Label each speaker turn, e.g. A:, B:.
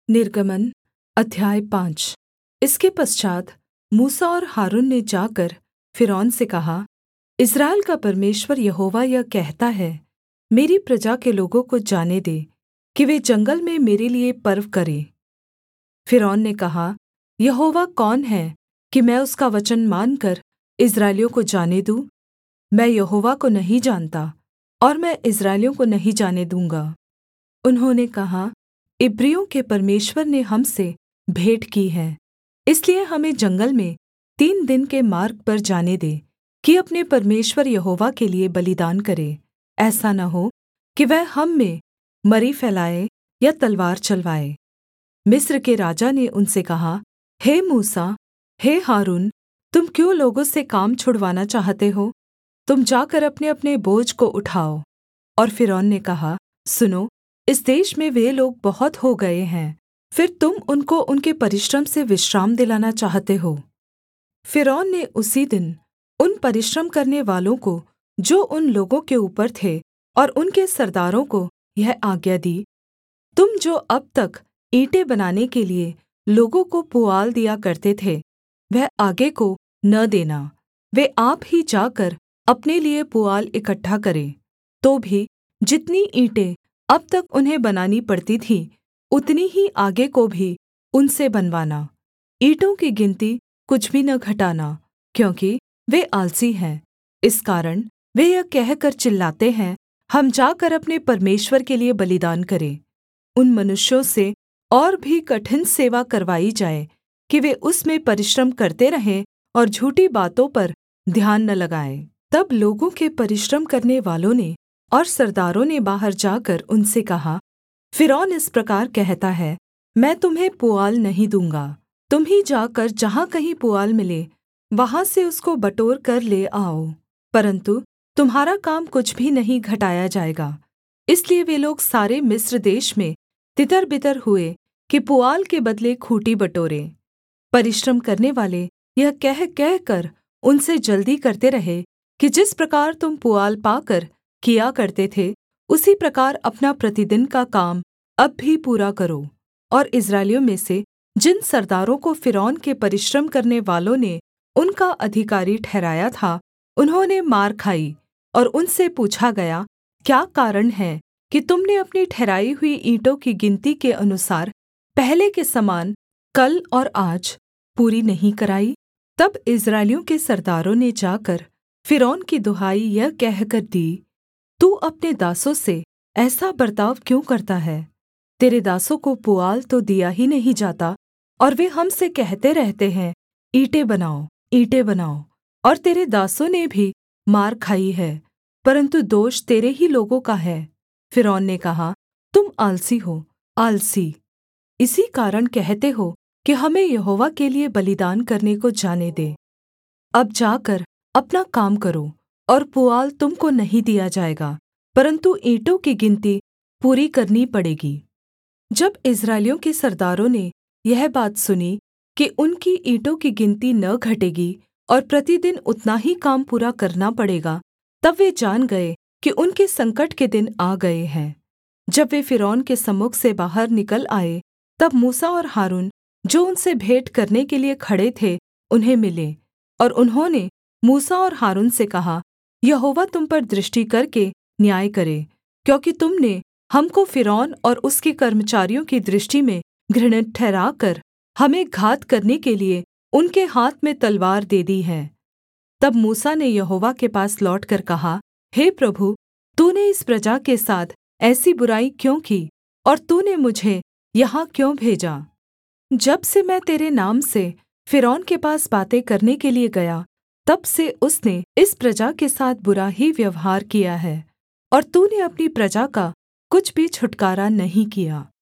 A: निर्गमन अध्याय 5। इसके पश्चात् मूसा और हारून ने जाकर फ़िरौन से कहा, इस्राएल का परमेश्वर यहोवा यह कहता है, मेरी प्रजा के लोगों को जाने दे कि वे जंगल में मेरे लिये पर्व करें। फ़िरौन ने कहा, यहोवा कौन है कि मैं उसका वचन मानकर इस्राएलियों को जाने दूँ? मैं यहोवा को नहीं जानता और मैं इस्राएलियों को नहीं जाने दूँगा। उन्होंने कहा, इब्रियों के परमेश्वर ने हम से भेंट की है, इसलिए हमें जंगल में 3 दिन के मार्ग पर जाने दे कि अपने परमेश्वर यहोवा के लिये बलिदान करें। ऐसा न हो कि वह हम में मरी फैलाए या तलवार चलवाए। मिस्र के राजा ने उनसे कहा, हे मूसा, हे हारून, तुम क्यों लोगों से काम छुड़वाना चाहते हो? तुम जाकर अपने-अपने बोझ को उठाओ। और फ़िरौन ने कहा, सुनो, इस देश में वे लोग बहुत हो गए हैं, फिर तुम उनको उनके परिश्रम से विश्राम दिलाना चाहते हो। फ़िरौन ने उसी दिन उन परिश्रम करने वालों को जो उन लोगों के ऊपर थे और उनके सरदारों को यह आज्ञा दी, तुम जो अब तक ईंटें बनाने के लिये लोगों को पुआल दिया करते थे, वह आगे को न देना। वे आप ही जाकर अपने लिये पुआल इकट्ठा करें। तो भी जितनी ईंटें अब तक उन्हें बनानी पड़ती थीं, उतनी ही आगे को भी उनसे बनवाना। ईंटों की गिनती कुछ भी न घटाना, क्योंकि वे आलसी हैं। इस कारण वे यह कहकर चिल्लाते हैं, हम जाकर अपने परमेश्वर के लिये बलिदान करें। उन मनुष्यों से और भी कठिन सेवा करवाई जाए कि वे उसमें परिश्रम करते रहें और झूठी बातों पर ध्यान न लगाएँ। तब लोगों के परिश्रम करने वालों ने और सरदारों ने बाहर जाकर उनसे कहा, फ़िरौन इस प्रकार कहता है, मैं तुम्हें पुआल नहीं दूँगा। तुम ही जाकर जहाँ कहीं पुआल मिले, वहाँ से उसको बटोर कर ले आओ, परन्तु तुम्हारा काम कुछ भी नहीं घटाया जाएगा। इसलिए वे लोग सारे मिस्र देश में तितरबितर हुए कि पुआल के बदले खूँटी बटोरें। परिश्रम करनेवाले यह कह कहकर उनसे जल्दी करते रहे कि जिस प्रकार तुम पुआल पाकर किया करते थे, उसी प्रकार अपना प्रतिदिन का काम अब भी पूरा करो। और इस्राएलियों में से जिन सरदारों को फ़िरौन के परिश्रम करने वालों ने उनका अधिकारी ठहराया था, उन्होंने मार खाई और उनसे पूछा गया, क्या कारण है कि तुमने अपनी ठहराई हुई ईंटों की गिनती के अनुसार पहले के समान कल और आज पूरी नहीं कराई? तब इस्राएलियों के सरदारों ने जाकर फ़िरौन की दुहाई यह कहकर दी, तू अपने दासों से ऐसा बर्ताव क्यों करता है? तेरे दासों को पुआल तो दिया ही नहीं जाता, और वे हम से कहते रहते हैं, ईंटें बनाओ, ईंटें बनाओ। और तेरे दासों ने भी मार खाई है, परन्तु दोष तेरे ही लोगों का है। फ़िरौन ने कहा, तुम आलसी हो, आलसी! इसी कारण कहते हो कि हमें यहोवा के लिये बलिदान करने को जाने दे। अब जाकर अपना काम करो, और पुआल तुम को नहीं दिया जाएगा, परन्तु ईंटों की गिनती पूरी करनी पड़ेगी। जब इस्राएलियों के सरदारों ने यह बात सुनी कि उनकी ईंटों की गिनती न घटेगी और प्रतिदिन उतना ही काम पूरा करना पड़ेगा, तब वे जान गए कि उनके संकट के दिन आ गए हैं। जब वे फ़िरौन के सम्मुख से बाहर निकल आए, तब मूसा और हारून जो उनसे भेंट करने के लिये खड़े थे, उन्हें मिले। और उन्होंने मूसा और हारून से कहा, यहोवा तुम पर दृष्टि करके न्याय करे, क्योंकि तुमने हमको फ़िरौन और उसके कर्मचारियों की दृष्टि में घृणित ठहराकर हमें घात करने के लिये उनके हाथ में तलवार दे दी है। तब मूसा ने यहोवा के पास लौटकर कहा, हे प्रभु, तूने इस प्रजा के साथ ऐसी बुराई क्यों की, और तूने मुझे यहाँ क्यों भेजा? जब से मैं तेरे नाम से फ़िरौन के पास बातें करने के लिये गया, तब से उसने इस प्रजा के साथ बुरा ही व्यवहार किया है, और तूने अपनी प्रजा का कुछ भी छुटकारा नहीं किया।